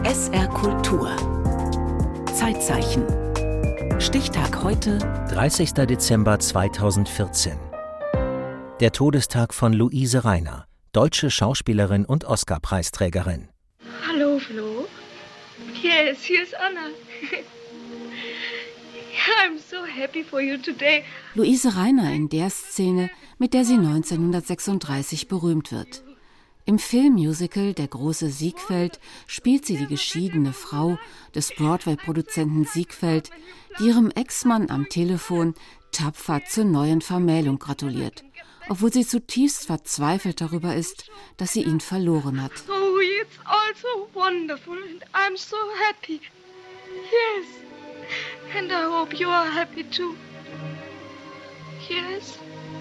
SR Kultur. Zeitzeichen. Stichtag heute, 30. Dezember 2014. Der Todestag von Luise Rainer, deutsche Schauspielerin und Oscar-Preisträgerin. Hallo, Flo. Yes, here's Anna. I'm so happy for you today. Luise Rainer in der Szene, mit der sie 1936 berühmt wird. Im Filmmusical Der große Siegfeld spielt sie die geschiedene Frau des Broadway-Produzenten Siegfeld, die ihrem Ex-Mann am Telefon tapfer zur neuen Vermählung gratuliert, obwohl sie zutiefst verzweifelt darüber ist, dass sie ihn verloren hat. Oh, it's all so wonderful and I'm so happy. Yes. And I hope you are happy too. Yes.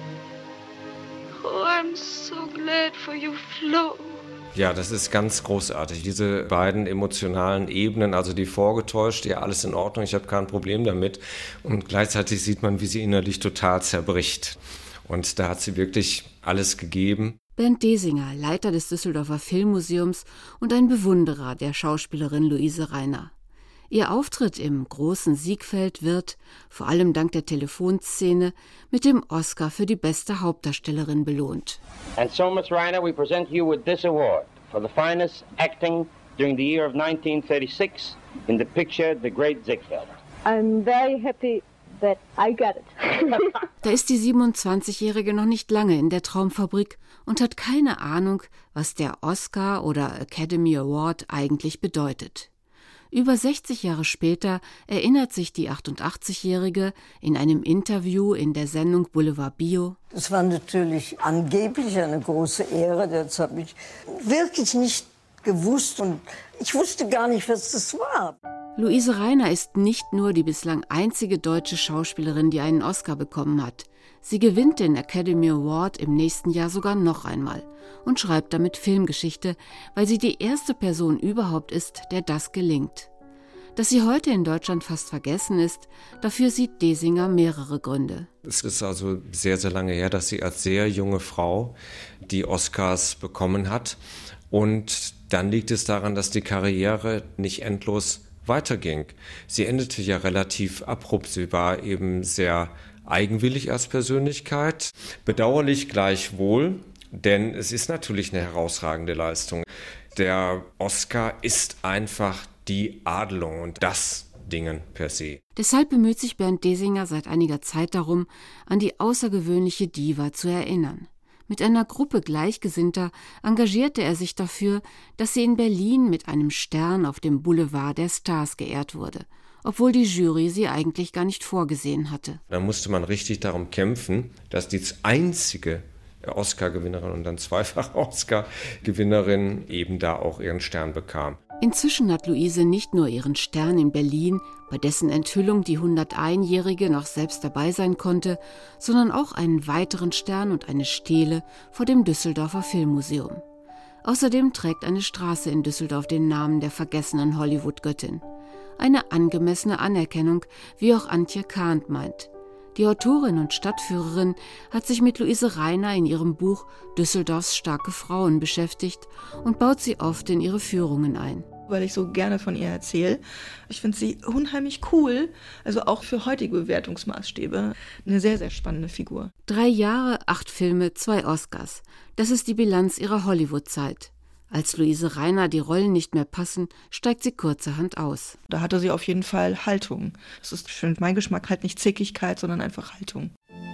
Oh, I'm so glad for you, Flo. Ja, das ist ganz großartig. Diese beiden emotionalen Ebenen, also die vorgetäuscht, ja, alles in Ordnung, ich habe kein Problem damit. Und gleichzeitig sieht man, wie sie innerlich total zerbricht. Und da hat sie wirklich alles gegeben. Bernd Desinger, Leiter des Düsseldorfer Filmmuseums und ein Bewunderer der Schauspielerin Luise Rainer. Ihr Auftritt im großen Siegfeld wird, vor allem dank der Telefonszene, mit dem Oscar für die beste Hauptdarstellerin belohnt. And so, Miss Rainer, we present you with this award for the finest acting during the year of 1936 in the picture The Great Ziegfeld. I'm very happy that I got it. Da ist die 27-Jährige noch nicht lange in der Traumfabrik und hat keine Ahnung, was der Oscar oder Academy Award eigentlich bedeutet. Über 60 Jahre später erinnert sich die 88-Jährige in einem Interview in der Sendung Boulevard Bio: Das war natürlich angeblich eine große Ehre, das habe ich wirklich nicht gewusst und ich wusste gar nicht, was das war. Luise Rainer ist nicht nur die bislang einzige deutsche Schauspielerin, die einen Oscar bekommen hat. Sie gewinnt den Academy Award im nächsten Jahr sogar noch einmal und schreibt damit Filmgeschichte, weil sie die erste Person überhaupt ist, der das gelingt. Dass sie heute in Deutschland fast vergessen ist, dafür sieht Desinger mehrere Gründe. Es ist also sehr, sehr lange her, dass sie als sehr junge Frau die Oscars bekommen hat. Und dann liegt es daran, dass die Karriere nicht endlos weiterging. Sie endete ja relativ abrupt. Sie war eben sehr eigenwillig als Persönlichkeit. Bedauerlich gleichwohl, denn es ist natürlich eine herausragende Leistung. Der Oscar ist einfach die Adelung und das Dingen per se. Deshalb bemüht sich Bernd Desinger seit einiger Zeit darum, an die außergewöhnliche Diva zu erinnern. Mit einer Gruppe Gleichgesinnter engagierte er sich dafür, dass sie in Berlin mit einem Stern auf dem Boulevard der Stars geehrt wurde, obwohl die Jury sie eigentlich gar nicht vorgesehen hatte. Da musste man richtig darum kämpfen, dass die einzige Oscar-Gewinnerin und dann zweifach Oscar-Gewinnerin eben da auch ihren Stern bekam. Inzwischen hat Luise nicht nur ihren Stern in Berlin, bei dessen Enthüllung die 101-Jährige noch selbst dabei sein konnte, sondern auch einen weiteren Stern und eine Stele vor dem Düsseldorfer Filmmuseum. Außerdem trägt eine Straße in Düsseldorf den Namen der vergessenen Hollywood-Göttin. Eine angemessene Anerkennung, wie auch Antje Kahnt meint. Die Autorin und Stadtführerin hat sich mit Luise Rainer in ihrem Buch Düsseldorfs starke Frauen beschäftigt und baut sie oft in ihre Führungen ein. Weil ich so gerne von ihr erzähle. Ich finde sie unheimlich cool, also auch für heutige Bewertungsmaßstäbe eine sehr, sehr spannende Figur. 3 Jahre, 8 Filme, 2 Oscars. Das ist die Bilanz ihrer Hollywood-Zeit. Als Luise Rainer die Rollen nicht mehr passen, steigt sie kurzerhand aus. Da hatte sie auf jeden Fall Haltung. Das ist für meinen Geschmack halt nicht Zickigkeit, sondern einfach Haltung.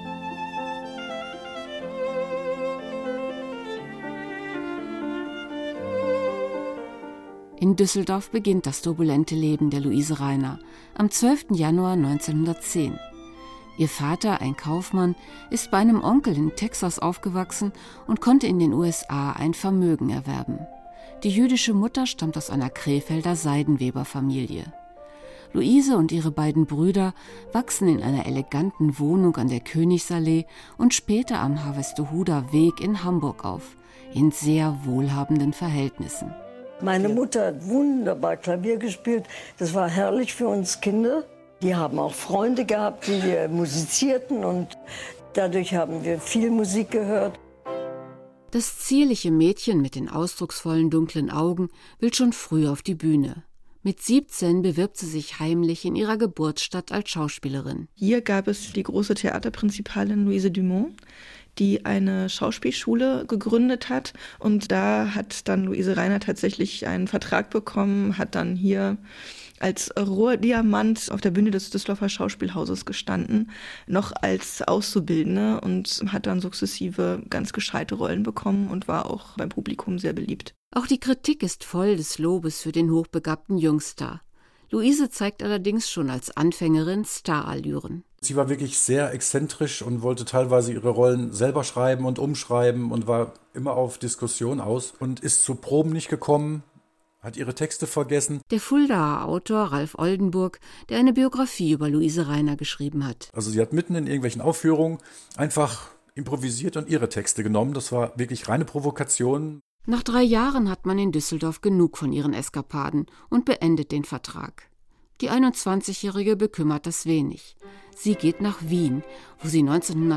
In Düsseldorf beginnt das turbulente Leben der Luise Rainer am 12. Januar 1910. Ihr Vater, ein Kaufmann, ist bei einem Onkel in Texas aufgewachsen und konnte in den USA ein Vermögen erwerben. Die jüdische Mutter stammt aus einer Krefelder Seidenweberfamilie. Luise und ihre beiden Brüder wachsen in einer eleganten Wohnung an der Königsallee und später am Harvestehuder Weg in Hamburg auf, in sehr wohlhabenden Verhältnissen. Meine Mutter hat wunderbar Klavier gespielt. Das war herrlich für uns Kinder. Die haben auch Freunde gehabt, die musizierten und dadurch haben wir viel Musik gehört. Das zierliche Mädchen mit den ausdrucksvollen dunklen Augen will schon früh auf die Bühne. Mit 17 bewirbt sie sich heimlich in ihrer Geburtsstadt als Schauspielerin. Hier gab es die große Theaterprinzipalin Louise Dumont, die eine Schauspielschule gegründet hat. Und da hat dann Luise Rainer tatsächlich einen Vertrag bekommen, hat dann hier als Rohrdiamant auf der Bühne des Düsseldorfer Schauspielhauses gestanden, noch als Auszubildende, und hat dann sukzessive ganz gescheite Rollen bekommen und war auch beim Publikum sehr beliebt. Auch die Kritik ist voll des Lobes für den hochbegabten Jungstar. Luise zeigt allerdings schon als Anfängerin Starallüren. Sie war wirklich sehr exzentrisch und wollte teilweise ihre Rollen selber schreiben und umschreiben und war immer auf Diskussion aus und ist zu Proben nicht gekommen, hat ihre Texte vergessen. Der Fuldaer Autor Ralf Oldenburg, der eine Biografie über Luise Rainer geschrieben hat. Also sie hat mitten in irgendwelchen Aufführungen einfach improvisiert und ihre Texte genommen. Das war wirklich reine Provokation. Nach 3 Jahren hat man in Düsseldorf genug von ihren Eskapaden und beendet den Vertrag. Die 21-Jährige bekümmert das wenig. Sie geht nach Wien, wo sie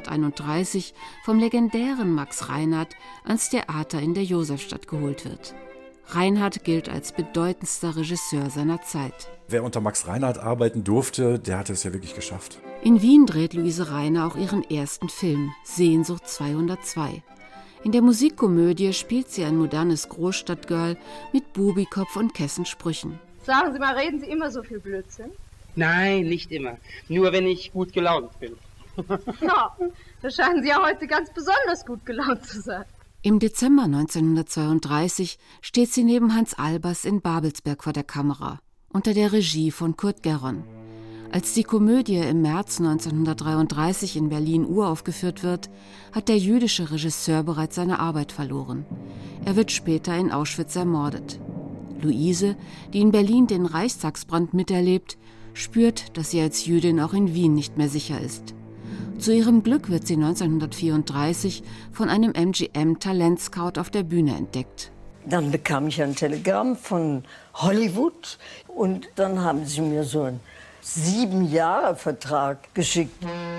1931 vom legendären Max Reinhardt ans Theater in der Josefstadt geholt wird. Reinhardt gilt als bedeutendster Regisseur seiner Zeit. Wer unter Max Reinhardt arbeiten durfte, der hatte es ja wirklich geschafft. In Wien dreht Luise Rainer auch ihren ersten Film, Sehnsucht 202. In der Musikkomödie spielt sie ein modernes Großstadtgirl mit Bubikopf und kessen Sprüchen. Sagen Sie mal, reden Sie immer so viel Blödsinn? Nein, nicht immer. Nur wenn ich gut gelaunt bin. Ja, da scheinen Sie ja heute ganz besonders gut gelaunt zu sein. Im Dezember 1932 steht sie neben Hans Albers in Babelsberg vor der Kamera, unter der Regie von Kurt Gerron. Als die Komödie im März 1933 in Berlin uraufgeführt wird, hat der jüdische Regisseur bereits seine Arbeit verloren. Er wird später in Auschwitz ermordet. Luise, die in Berlin den Reichstagsbrand miterlebt, spürt, dass sie als Jüdin auch in Wien nicht mehr sicher ist. Zu ihrem Glück wird sie 1934 von einem MGM-Talentscout auf der Bühne entdeckt. Dann bekam ich ein Telegramm von Hollywood und dann haben sie mir so einen 7-Jahre-Vertrag geschickt.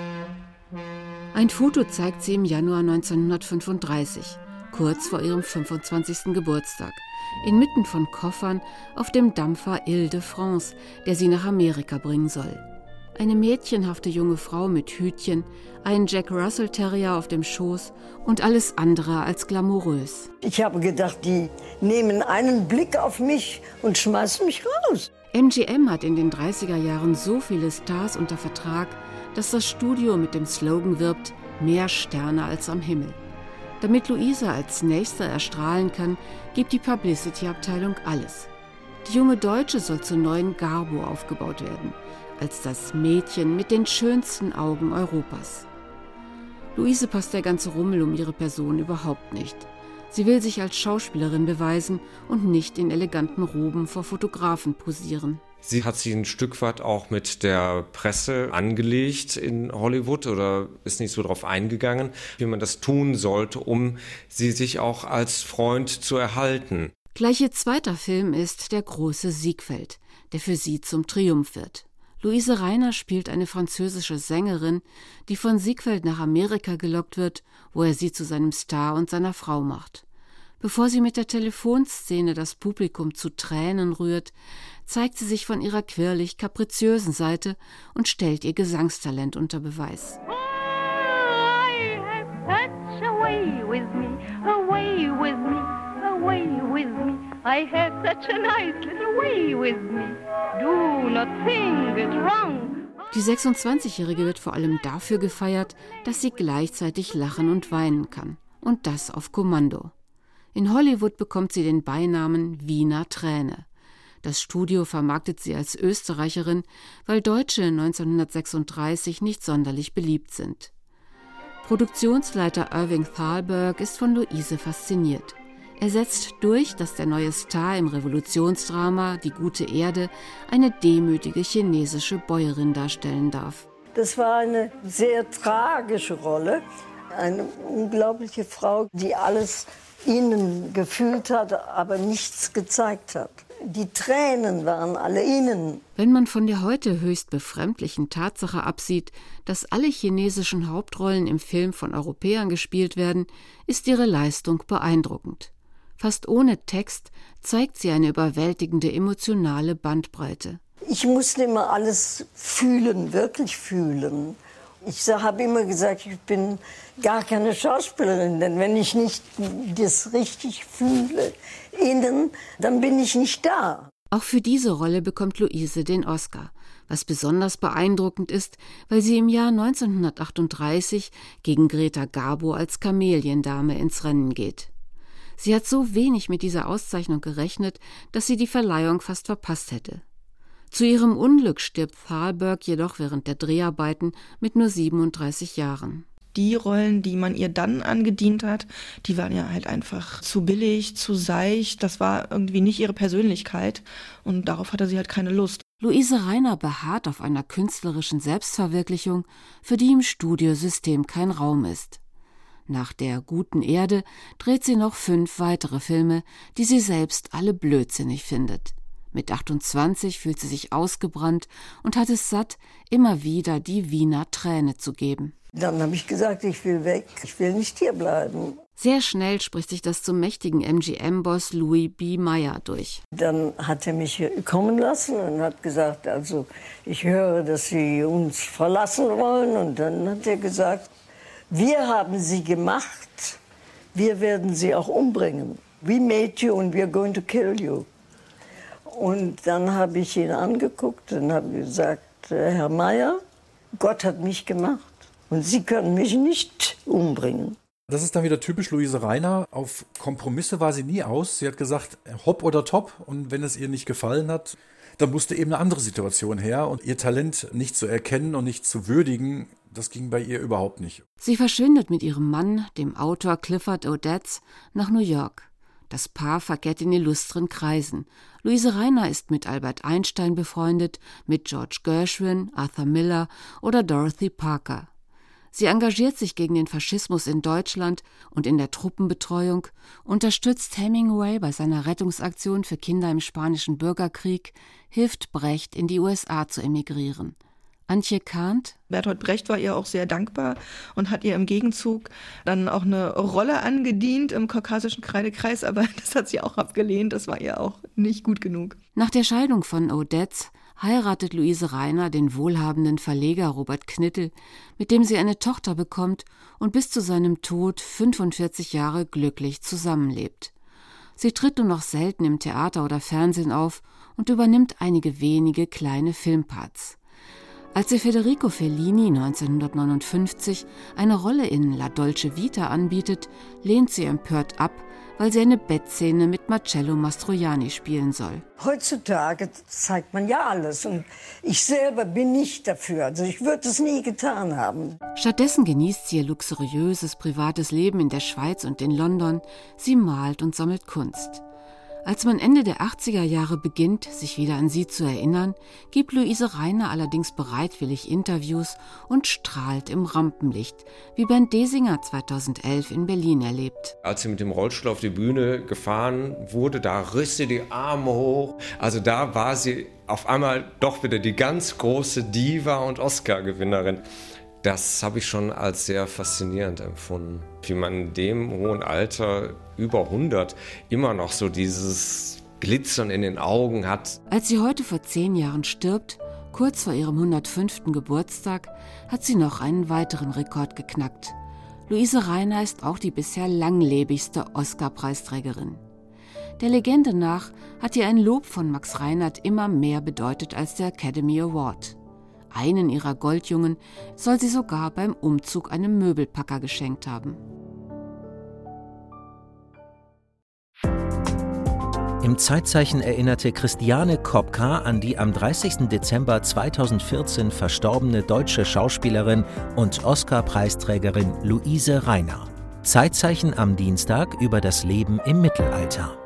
Ein Foto zeigt sie im Januar 1935, kurz vor ihrem 25. Geburtstag, inmitten von Koffern auf dem Dampfer Ile-de-France, der sie nach Amerika bringen soll. Eine mädchenhafte junge Frau mit Hütchen, einen Jack Russell Terrier auf dem Schoß und alles andere als glamourös. Ich habe gedacht, die nehmen einen Blick auf mich und schmeißen mich raus. MGM hat in den 30er Jahren so viele Stars unter Vertrag, dass das Studio mit dem Slogan wirbt, mehr Sterne als am Himmel. Damit Luise als Nächste erstrahlen kann, gibt die Publicity-Abteilung alles. Die junge Deutsche soll zur neuen Garbo aufgebaut werden, als das Mädchen mit den schönsten Augen Europas. Luise passt der ganze Rummel um ihre Person überhaupt nicht. Sie will sich als Schauspielerin beweisen und nicht in eleganten Roben vor Fotografen posieren. Sie hat sich ein Stück weit auch mit der Presse angelegt in Hollywood oder ist nicht so darauf eingegangen, wie man das tun sollte, um sie sich auch als Freund zu erhalten. Gleich ihr zweiter Film ist Der große Siegfeld, der für sie zum Triumph wird. Luise Rainer spielt eine französische Sängerin, die von Siegfeld nach Amerika gelockt wird, wo er sie zu seinem Star und seiner Frau macht. Bevor sie mit der Telefonszene das Publikum zu Tränen rührt, zeigt sie sich von ihrer quirlig-kapriziösen Seite und stellt ihr Gesangstalent unter Beweis. I have such a way with me, a way with me, a way with me. I have such a nice little way with me. Do not think it wrong. Die 26-Jährige wird vor allem dafür gefeiert, dass sie gleichzeitig lachen und weinen kann. Und das auf Kommando. In Hollywood bekommt sie den Beinamen Wiener Träne. Das Studio vermarktet sie als Österreicherin, weil Deutsche 1936 nicht sonderlich beliebt sind. Produktionsleiter Irving Thalberg ist von Luise fasziniert. Er setzt durch, dass der neue Star im Revolutionsdrama Die gute Erde eine demütige chinesische Bäuerin darstellen darf. Das war eine sehr tragische Rolle. Eine unglaubliche Frau, die alles innen gefühlt hat, aber nichts gezeigt hat. Die Tränen waren alle innen. Wenn man von der heute höchst befremdlichen Tatsache absieht, dass alle chinesischen Hauptrollen im Film von Europäern gespielt werden, ist ihre Leistung beeindruckend. Fast ohne Text zeigt sie eine überwältigende emotionale Bandbreite. Ich musste immer alles fühlen, wirklich fühlen. Ich habe immer gesagt, ich bin gar keine Schauspielerin, denn wenn ich nicht das richtig fühle innen, dann bin ich nicht da. Auch für diese Rolle bekommt Luise den Oscar, was besonders beeindruckend ist, weil sie im Jahr 1938 gegen Greta Garbo als Kameliendame ins Rennen geht. Sie hat so wenig mit dieser Auszeichnung gerechnet, dass sie die Verleihung fast verpasst hätte. Zu ihrem Unglück stirbt Thalberg jedoch während der Dreharbeiten mit nur 37 Jahren. Die Rollen, die man ihr dann angedient hat, die waren ja halt einfach zu billig, zu seicht. Das war irgendwie nicht ihre Persönlichkeit und darauf hatte sie halt keine Lust. Luise Rainer beharrt auf einer künstlerischen Selbstverwirklichung, für die im Studiosystem kein Raum ist. Nach der Guten Erde dreht sie noch 5 weitere Filme, die sie selbst alle blödsinnig findet. Mit 28 fühlt sie sich ausgebrannt und hat es satt, immer wieder die Wiener Träne zu geben. Dann habe ich gesagt, ich will weg, ich will nicht hier bleiben. Sehr schnell spricht sich das zum mächtigen MGM-Boss Louis B. Mayer durch. Dann hat er mich kommen lassen und hat gesagt, also ich höre, dass Sie uns verlassen wollen. Und dann hat er gesagt, wir haben Sie gemacht, wir werden Sie auch umbringen. We made you and we're going to kill you. Und dann habe ich ihn angeguckt und habe gesagt, Herr Mayer, Gott hat mich gemacht und Sie können mich nicht umbringen. Das ist dann wieder typisch Luise Rainer. Auf Kompromisse war sie nie aus. Sie hat gesagt, hopp oder top. Und wenn es ihr nicht gefallen hat, dann musste eben eine andere Situation her. Und ihr Talent nicht zu erkennen und nicht zu würdigen, das ging bei ihr überhaupt nicht. Sie verschwindet mit ihrem Mann, dem Autor Clifford Odets, nach New York. Das Paar verkehrt in illustren Kreisen. Luise Rainer ist mit Albert Einstein befreundet, mit George Gershwin, Arthur Miller oder Dorothy Parker. Sie engagiert sich gegen den Faschismus in Deutschland und in der Truppenbetreuung, unterstützt Hemingway bei seiner Rettungsaktion für Kinder im Spanischen Bürgerkrieg, hilft Brecht, in die USA zu emigrieren. Antje Kahnt. Bertolt Brecht war ihr auch sehr dankbar und hat ihr im Gegenzug dann auch eine Rolle angedient im Kaukasischen Kreidekreis, aber das hat sie auch abgelehnt, das war ihr auch nicht gut genug. Nach der Scheidung von Odets heiratet Luise Rainer den wohlhabenden Verleger Robert Knittel, mit dem sie eine Tochter bekommt und bis zu seinem Tod 45 Jahre glücklich zusammenlebt. Sie tritt nur noch selten im Theater oder Fernsehen auf und übernimmt einige wenige kleine Filmparts. Als sie Federico Fellini 1959 eine Rolle in La Dolce Vita anbietet, lehnt sie empört ab, weil sie eine Bettszene mit Marcello Mastroianni spielen soll. Heutzutage zeigt man ja alles und ich selber bin nicht dafür, also ich würde es nie getan haben. Stattdessen genießt sie ihr luxuriöses privates Leben in der Schweiz und in London. Sie malt und sammelt Kunst. Als man Ende der 80er Jahre beginnt, sich wieder an sie zu erinnern, gibt Luise Rainer allerdings bereitwillig Interviews und strahlt im Rampenlicht, wie Bernd Desinger 2011 in Berlin erlebt. Als sie mit dem Rollstuhl auf die Bühne gefahren wurde, da riss sie die Arme hoch. Also da war sie auf einmal doch wieder die ganz große Diva und Oscar-Gewinnerin. Das habe ich schon als sehr faszinierend empfunden, wie man in dem hohen Alter, über 100, immer noch so dieses Glitzern in den Augen hat. Als sie heute vor 10 Jahren stirbt, kurz vor ihrem 105. Geburtstag, hat sie noch einen weiteren Rekord geknackt. Luise Rainer ist auch die bisher langlebigste Oscar-Preisträgerin. Der Legende nach hat ihr ein Lob von Max Reinhardt immer mehr bedeutet als der Academy Award. Einen ihrer Goldjungen soll sie sogar beim Umzug einem Möbelpacker geschenkt haben. Im Zeitzeichen erinnerte Christiane Kopka an die am 30. Dezember 2014 verstorbene deutsche Schauspielerin und Oscar-Preisträgerin Luise Rainer. Zeitzeichen am Dienstag über das Leben im Mittelalter.